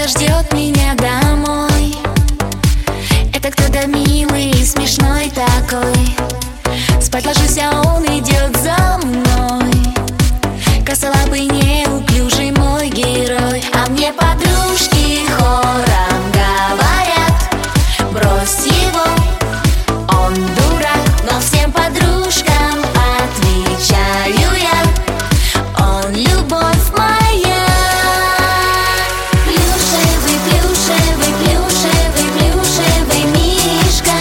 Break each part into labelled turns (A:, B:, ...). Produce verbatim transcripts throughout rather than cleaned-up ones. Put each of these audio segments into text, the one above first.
A: кто-то ждет меня домой. Это кто-то милый и смешной такой. Спать ложусь, а он идет за мной. Косолапый, неуклюжий мой герой. А мне подружки хором говорят: брось его, он дурак. Но всем подружкам отвечаю я: он любовь моя. Плюшевый, плюшевый, плюшевый, плюшевый мишка.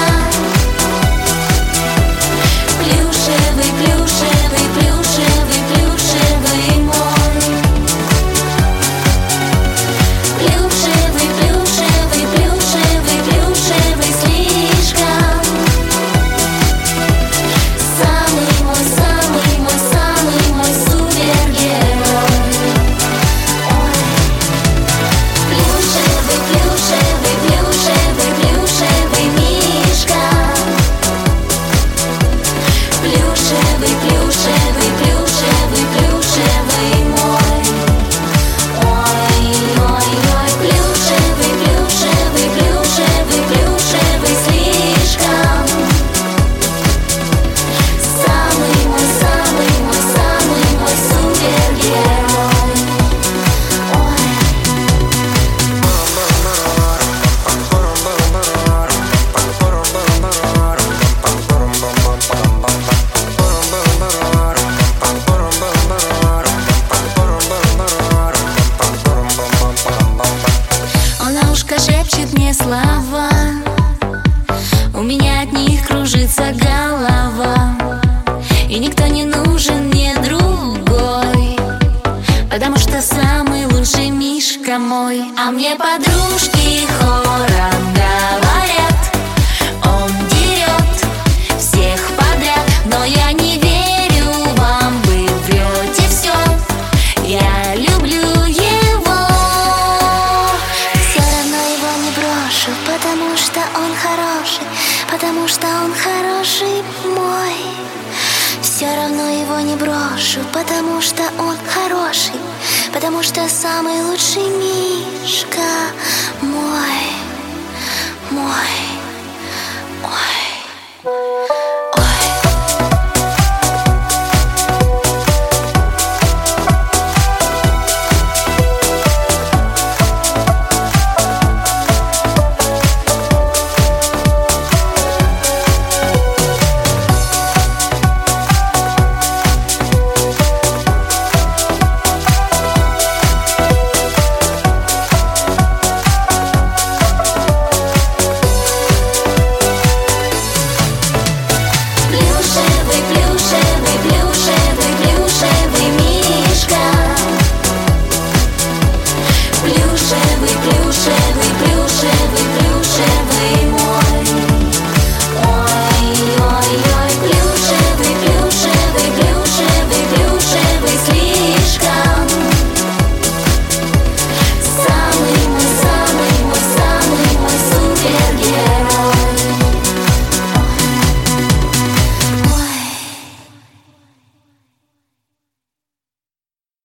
A: Плюшевый, плюшевый, плюшевый, плюшевый мой. Плюшевый, плюшевый, плюшевый, плюшевый слишком. Самый мой, самый мой, самый мой супергерой. Ой. Плюшевый, плюшевый, плюшевый, плюшевый мишка. Плюшевый, плюшевый, плюшевый, плюшевый мой. Ой, ой, ой. Плюшевый, плюшевый, плюшевый, плюшевый слишком. Самый мой, самый мой, самый мой супергерой. Ой. Он на ушко шепчет мне слова, у меня от них кружится голова. И никто не нужен мне другой, потому что самый лучший мишка мой. А мне подружки хором говорят: он дерет всех подряд. Но я не верю вам, вы врете все. Я люблю его. Все равно его не брошу, потому что он хороший, потому что он хороший мой. Все равно его не брошу, потому что он хороший, потому что самый лучший мир.